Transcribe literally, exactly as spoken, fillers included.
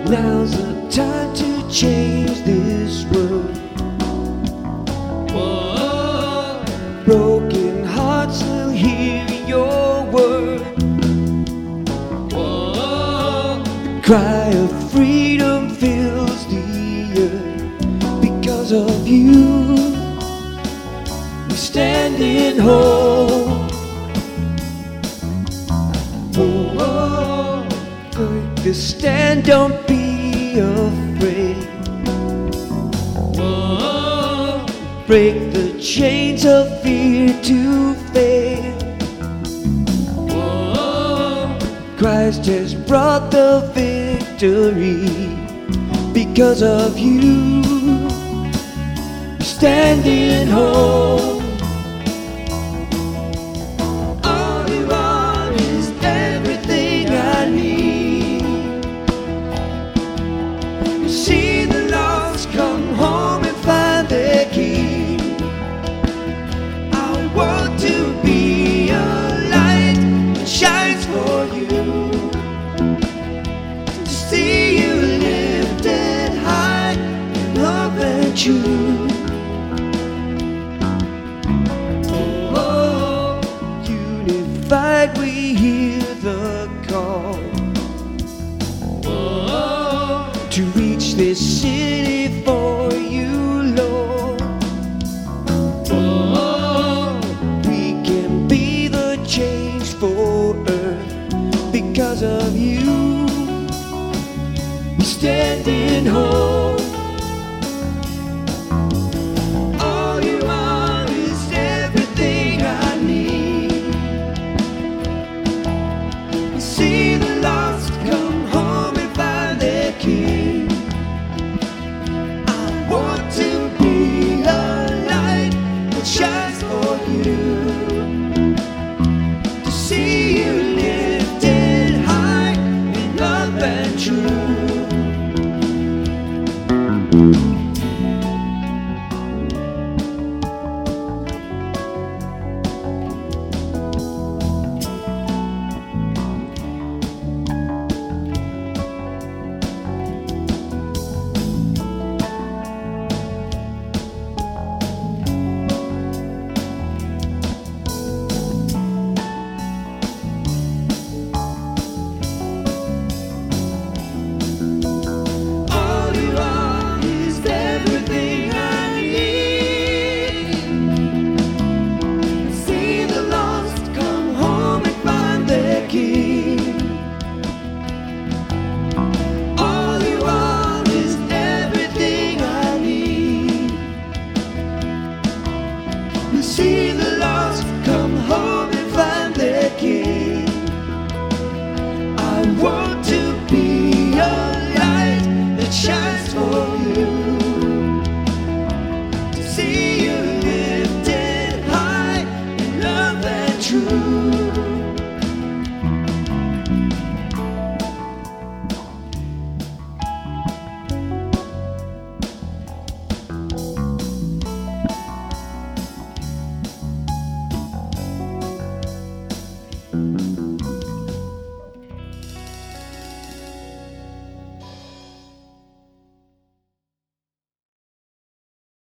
Now's the time to change this world. Whoa, Broken hearts will hear your word. whoa, The cry of freedom fills the earth. Because of you, we stand in hope. Oh, oh, take the stand, don't be afraid. whoa, Break the chains of fear to fail. whoa, Christ has brought the victory. Because of you, we stand in hope. All you are is everything I need. You see the lost come home and find their King. I want to be a light that shines for you, to see you lifted high in love and truth. Oh, unified we hear the call whoa, to reach this city for you, Lord. whoa, We can be the change for earth. Because of you, we stand in hope. All you are is everything I need. You see the lost come home and find their King. I want to be a light that shines for you, to see you lifted high in love and truth. All you are is everything I need. See the lost come home and find their King. All you are is everything I need. You see the lost come home and find their King. I want